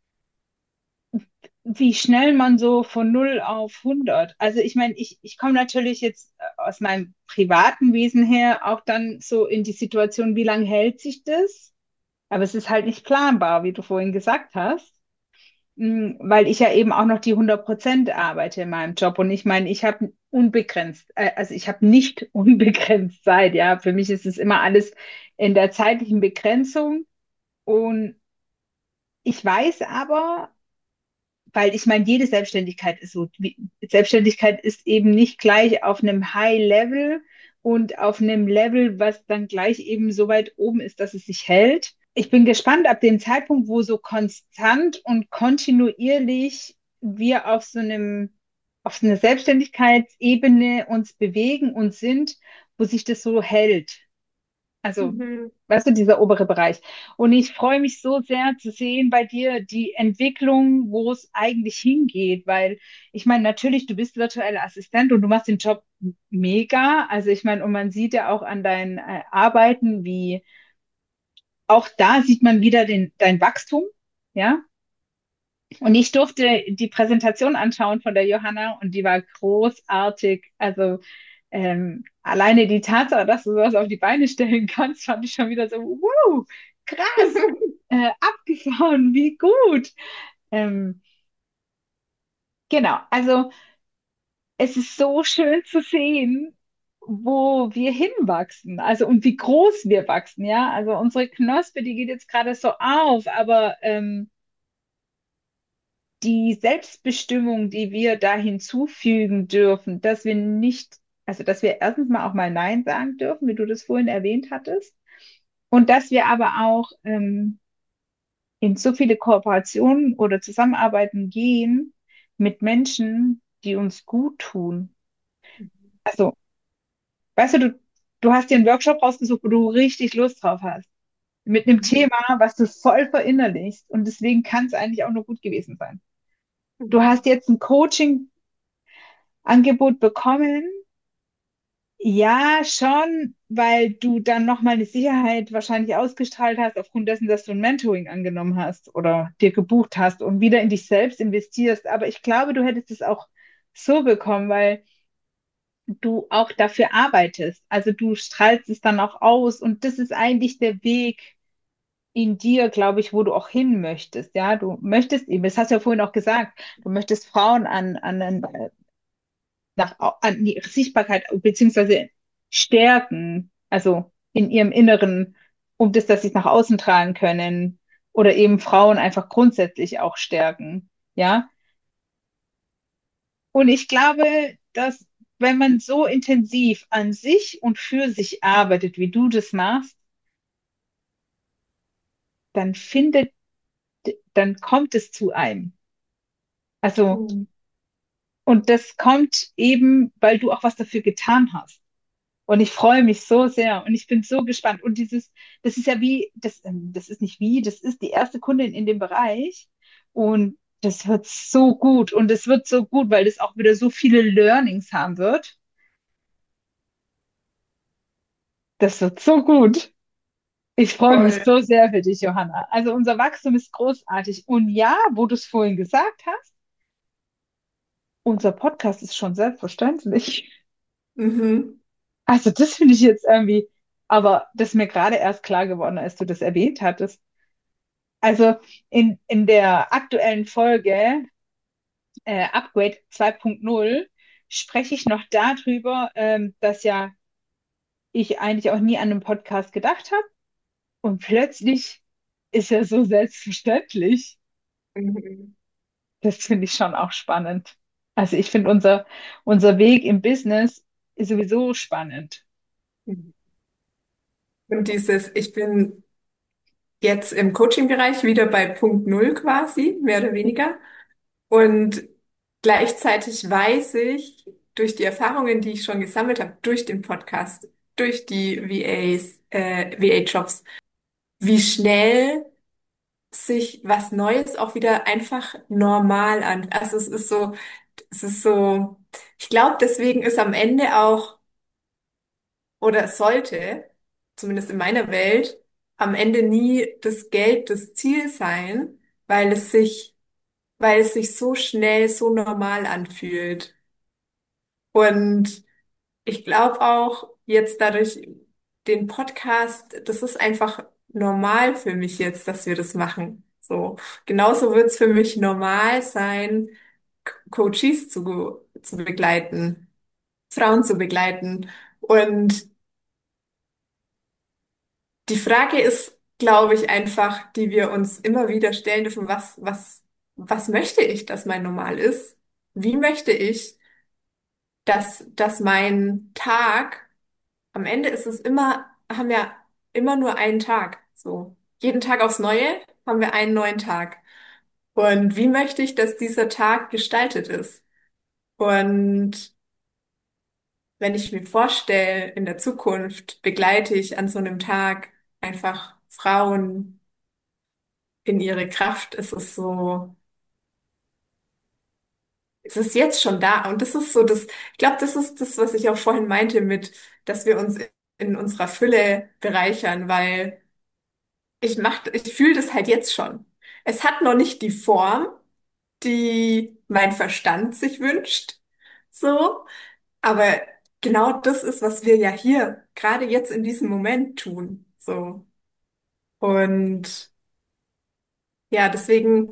wie schnell man so von null auf hundert. Also ich meine, ich, ich komme natürlich jetzt äh, aus meinem privaten Wesen her auch dann so in die Situation, wie lange hält sich das? Aber es ist halt nicht planbar, wie du vorhin gesagt hast. Mm, weil ich ja eben auch noch die hundert Prozent arbeite in meinem Job und ich meine, ich habe unbegrenzt, äh, also ich habe nicht unbegrenzt Zeit, ja. Für mich ist es immer alles in der zeitlichen Begrenzung und ich weiß aber, weil ich meine, jede Selbstständigkeit ist so, wie, Selbstständigkeit ist eben nicht gleich auf einem High Level und auf einem Level, was dann gleich eben so weit oben ist, dass es sich hält. Ich bin gespannt ab dem Zeitpunkt, wo so konstant und kontinuierlich wir auf so einem, auf so einer Selbstständigkeitsebene uns bewegen und sind, wo sich das so hält. Also, Mhm. weißt du, dieser obere Bereich. Und ich freue mich so sehr zu sehen bei dir die Entwicklung, wo es eigentlich hingeht, weil ich meine, natürlich, du bist virtueller Assistent und du machst den Job mega. Also ich meine, und man sieht ja auch an deinen äh, Arbeiten, wie auch da sieht man wieder den, dein Wachstum, ja. Und ich durfte die Präsentation anschauen von der Johanna und die war großartig. Also ähm, alleine die Tatsache, dass du sowas auf die Beine stellen kannst, fand ich schon wieder so, wow, krass, äh, abgefahren, wie gut. Ähm, genau, also es ist so schön zu sehen, wo wir hinwachsen, also und wie groß wir wachsen, ja. Also unsere Knospe, die geht jetzt gerade so auf, aber ähm, die Selbstbestimmung, die wir da hinzufügen dürfen, dass wir nicht, also dass wir erstens mal auch mal Nein sagen dürfen, wie du das vorhin erwähnt hattest, und dass wir aber auch ähm, in so viele Kooperationen oder Zusammenarbeiten gehen mit Menschen, die uns gut tun. Also, weißt du, du, du hast dir einen Workshop rausgesucht, wo du richtig Lust drauf hast, mit einem Mhm. Thema, was du voll verinnerlichst, und deswegen kann es eigentlich auch nur gut gewesen sein. Du hast jetzt ein Coaching-Angebot bekommen. Ja, schon, weil du dann nochmal eine Sicherheit wahrscheinlich ausgestrahlt hast, aufgrund dessen, dass du ein Mentoring angenommen hast oder dir gebucht hast und wieder in dich selbst investierst. Aber ich glaube, du hättest es auch so bekommen, weil du auch dafür arbeitest. Also du strahlst es dann auch aus und das ist eigentlich der Weg in dir, glaube ich, wo du auch hin möchtest. Ja, du möchtest eben, das hast du ja vorhin auch gesagt, du möchtest Frauen an, an, an nach, an die Sichtbarkeit beziehungsweise stärken, also in ihrem Inneren, um das, dass sie es nach außen tragen können oder eben Frauen einfach grundsätzlich auch stärken. Ja, und ich glaube, dass wenn man so intensiv an sich und für sich arbeitet, wie du das machst, dann findet, dann kommt es zu einem. Also, Mhm. und das kommt eben, weil du auch was dafür getan hast. Und ich freue mich so sehr und ich bin so gespannt. Und dieses, das ist ja wie, das, ähm, das ist nicht wie, das ist die erste Kundin in dem Bereich. Und das wird so gut. Und es wird so gut, weil das auch wieder so viele Learnings haben wird. Das wird so gut. Ich freue mich Voll. so sehr für dich, Johanna. Also unser Wachstum ist großartig. Und ja, wo du es vorhin gesagt hast, unser Podcast ist schon selbstverständlich. Mhm. Also das finde ich jetzt irgendwie, aber das ist mir gerade erst klar geworden, als du das erwähnt hattest. Also in, in der aktuellen Folge äh, Upgrade zwei Punkt null spreche ich noch darüber, ähm, dass ja ich eigentlich auch nie an einen Podcast gedacht habe und plötzlich ist er so selbstverständlich. Mhm. Das finde ich schon auch spannend. Also ich finde unser, unser Weg im Business ist sowieso spannend. Mhm. Und dieses, ich bin jetzt im Coaching-Bereich wieder bei Punkt Null quasi, mehr oder weniger. Und gleichzeitig weiß ich durch die Erfahrungen, die ich schon gesammelt habe, durch den Podcast, durch die V As, äh, V A-Jobs, wie schnell sich was Neues auch wieder einfach normal an. Also es ist so, es ist so, ich glaube, deswegen ist am Ende auch, oder es sollte, zumindest in meiner Welt, am Ende nie das Geld das Ziel sein, weil es sich, weil es sich so schnell, so normal anfühlt. Und ich glaube auch jetzt dadurch den Podcast, das ist einfach normal für mich jetzt, dass wir das machen. So, genauso wird es für mich normal sein, Co- Coaches zu, zu begleiten, Frauen zu begleiten. Und die Frage ist, glaube ich, einfach, die wir uns immer wieder stellen dürfen, was, was, was möchte ich, dass mein Normal ist? Wie möchte ich, dass, dass mein Tag, am Ende ist es immer, haben wir immer nur einen Tag. So. Jeden Tag aufs Neue haben wir einen neuen Tag. Und wie möchte ich, dass dieser Tag gestaltet ist? Und wenn ich mir vorstelle, in der Zukunft begleite ich an so einem Tag einfach Frauen in ihre Kraft, ist es so, es ist jetzt schon da. Und das ist so das, ich glaube, das ist das, was ich auch vorhin meinte mit, dass wir uns in unserer Fülle bereichern, weil ich mach, ich fühle das halt jetzt schon. Es hat noch nicht die Form, die mein Verstand sich wünscht, so, aber genau das ist, was wir ja hier gerade jetzt in diesem Moment tun, so. Und ja, deswegen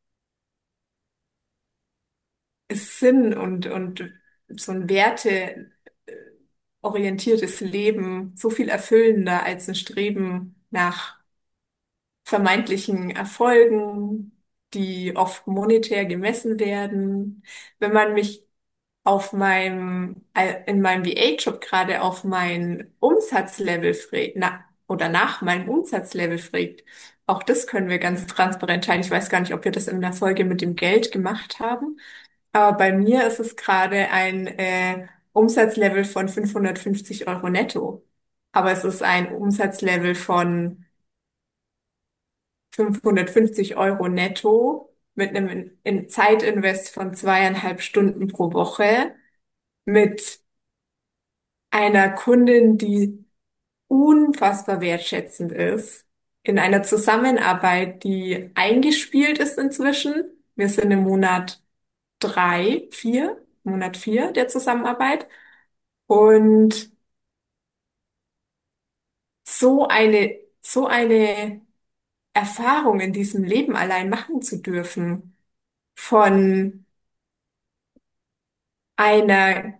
ist Sinn und, und so ein werteorientiertes Leben so viel erfüllender als ein Streben nach vermeintlichen Erfolgen, die oft monetär gemessen werden. Wenn man mich auf meinem, äh, in meinem V A-Job gerade auf mein Umsatzlevel fragt, na, oder nach meinem Umsatzlevel fragt, auch das können wir ganz transparent teilen. Ich weiß gar nicht, ob wir das in der Folge mit dem Geld gemacht haben, aber bei mir ist es gerade ein äh, Umsatzlevel von fünfhundertfünfzig Euro netto. Aber es ist ein Umsatzlevel von fünfhundertfünfzig Euro netto mit einem in in Zeitinvest von zweieinhalb Stunden pro Woche, mit einer Kundin, die unfassbar wertschätzend ist, in einer Zusammenarbeit, die eingespielt ist inzwischen. Wir sind im Monat drei, vier, Monat vier der Zusammenarbeit und so eine, so eine Erfahrung in diesem Leben allein machen zu dürfen von einer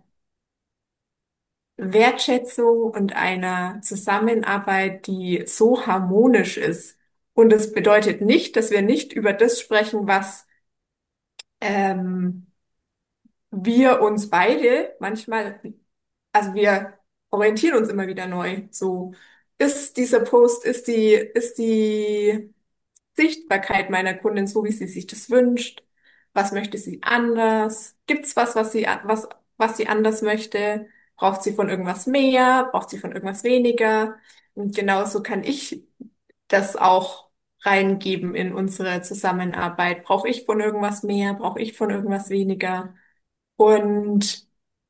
Wertschätzung und einer Zusammenarbeit, die so harmonisch ist. Und es bedeutet nicht, dass wir nicht über das sprechen, was ähm, wir uns beide manchmal, also wir orientieren uns immer wieder neu. So, ist dieser Post, ist die, ist die Sichtbarkeit meiner Kundin so, wie sie sich das wünscht? Was möchte sie anders? Gibt's was, was sie, was, was sie anders möchte? Braucht sie von irgendwas mehr? Braucht sie von irgendwas weniger? Und genauso kann ich das auch reingeben in unsere Zusammenarbeit. Brauche ich von irgendwas mehr? Brauche ich von irgendwas weniger? Und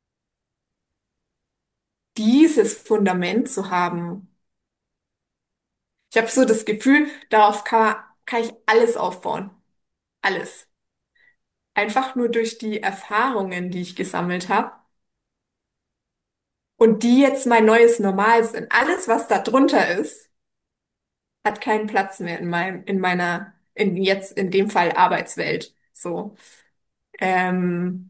dieses Fundament zu haben, ich habe so das Gefühl, darauf kann, kann ich alles aufbauen. Alles. Einfach nur durch die Erfahrungen, die ich gesammelt habe und die jetzt mein neues Normal sind. Alles, was da drunter ist, hat keinen Platz mehr in meinem, in meiner, in jetzt in dem Fall Arbeitswelt. So, ähm,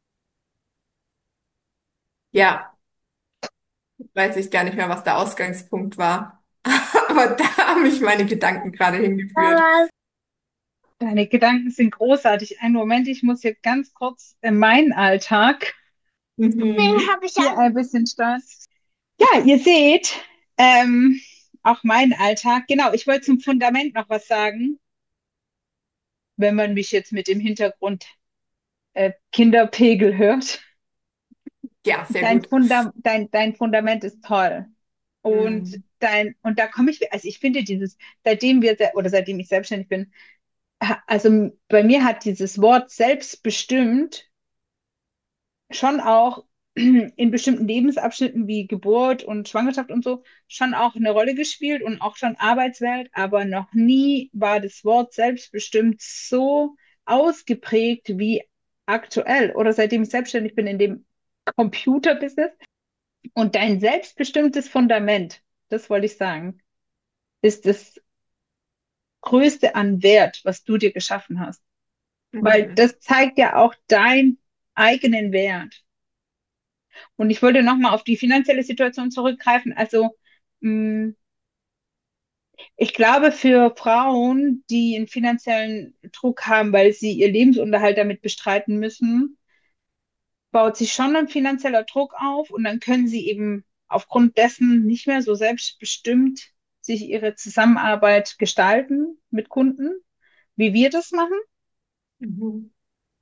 ja, weiß ich gar nicht mehr, was der Ausgangspunkt war. Aber da haben mich meine Gedanken gerade hingeführt. Deine Gedanken sind großartig. Einen Moment, ich muss jetzt ganz kurz äh, meinen Alltag Mhm. hier ein bisschen steuern. Ja, ihr seht, ähm, auch mein Alltag. Genau, ich wollte zum Fundament noch was sagen, wenn man mich jetzt mit dem Hintergrund äh, Kinderpegel hört. Ja, sehr Dein gut. Funda dein, dein Fundament ist toll. Und Mhm. dein, und da komme ich, also ich finde dieses, seitdem wir, se- oder seitdem ich selbstständig bin, ha- also bei mir hat dieses Wort selbstbestimmt schon auch in bestimmten Lebensabschnitten wie Geburt und Schwangerschaft und so schon auch eine Rolle gespielt und auch schon Arbeitswelt, aber noch nie war das Wort selbstbestimmt so ausgeprägt wie aktuell oder seitdem ich selbstständig bin in dem Computerbusiness. Und dein selbstbestimmtes Fundament, das wollte ich sagen, ist das Größte an Wert, was du dir geschaffen hast. Weil Mhm. das zeigt ja auch deinen eigenen Wert. Und ich wollte nochmal auf die finanzielle Situation zurückgreifen. Also, mh, ich glaube, für Frauen, die einen finanziellen Druck haben, weil sie ihr Lebensunterhalt damit bestreiten müssen, baut sich schon ein finanzieller Druck auf und dann können sie eben aufgrund dessen nicht mehr so selbstbestimmt sich ihre Zusammenarbeit gestalten mit Kunden, wie wir das machen. Mhm.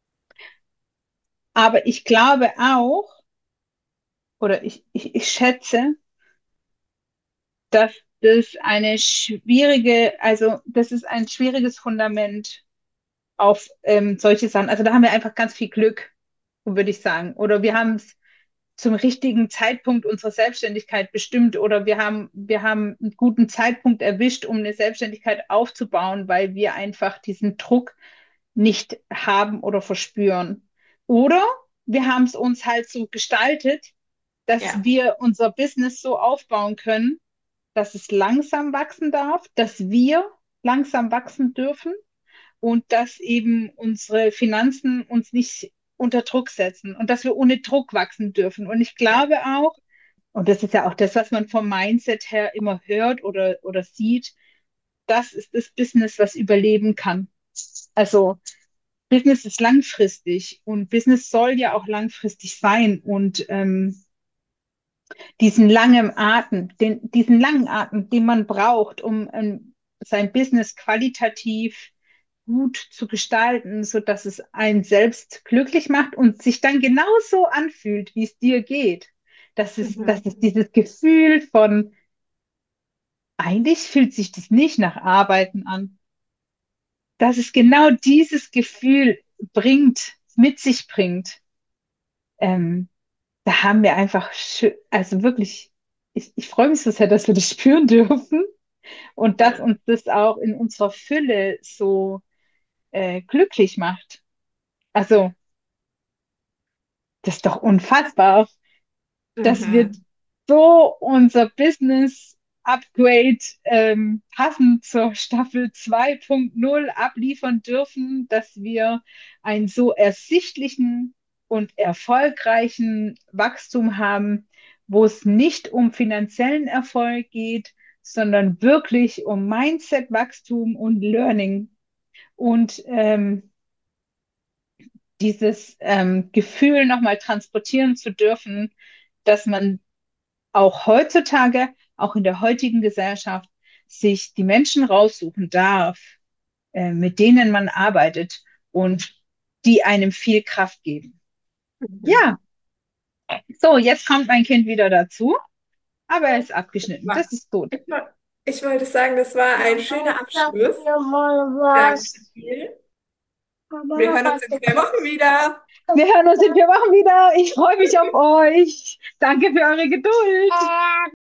Aber ich glaube auch, oder ich, ich, ich schätze, dass das eine schwierige, also das ist ein schwieriges Fundament auf ähm, solche Sachen. Also da haben wir einfach ganz viel Glück, würde ich sagen. Oder wir haben es zum richtigen Zeitpunkt unserer Selbstständigkeit bestimmt oder wir haben, wir haben einen guten Zeitpunkt erwischt, um eine Selbstständigkeit aufzubauen, weil wir einfach diesen Druck nicht haben oder verspüren. Oder wir haben es uns halt so gestaltet, dass Ja. wir unser Business so aufbauen können, dass es langsam wachsen darf, dass wir langsam wachsen dürfen und dass eben unsere Finanzen uns nicht unter Druck setzen und dass wir ohne Druck wachsen dürfen. Und ich Ja. glaube auch, und das ist ja auch das, was man vom Mindset her immer hört oder, oder sieht, das ist das Business, was überleben kann. Also Business ist langfristig und Business soll ja auch langfristig sein und ähm, diesen langen Atem, den, diesen langen Atem, den man braucht, um ähm, sein Business qualitativ gut zu gestalten, so dass es einen selbst glücklich macht und sich dann genauso anfühlt, wie es dir geht. Das ist, das Mhm. ist dieses Gefühl von, eigentlich fühlt sich das nicht nach Arbeiten an. dass es genau dieses Gefühl bringt, mit sich bringt. Ähm, Da haben wir einfach, schö- also wirklich, ich, ich freue mich so sehr, dass wir das spüren dürfen und dass Ja. uns das auch in unserer Fülle so äh, glücklich macht. Also, das ist doch unfassbar, dass wir Mhm. so unser Business Upgrade ähm, passend zur Staffel zwei Punkt null abliefern dürfen, dass wir einen so ersichtlichen und erfolgreichen Wachstum haben, wo es nicht um finanziellen Erfolg geht, sondern wirklich um Mindset-Wachstum und Learning und ähm, dieses ähm, Gefühl nochmal transportieren zu dürfen, dass man auch heutzutage, auch in der heutigen Gesellschaft, sich die Menschen raussuchen darf, äh, mit denen man arbeitet und die einem viel Kraft geben. Mhm. Ja, so, jetzt kommt mein Kind wieder dazu, aber er ist abgeschnitten. Ja. Das ist gut. Ich, woll- ich wollte sagen, das war ein schöner Abschluss. Danke Was? viel. Wir hören uns in zwei Wochen wieder. Wir hören uns in vier Wochen wieder. Ich freue mich auf euch. Danke für eure Geduld.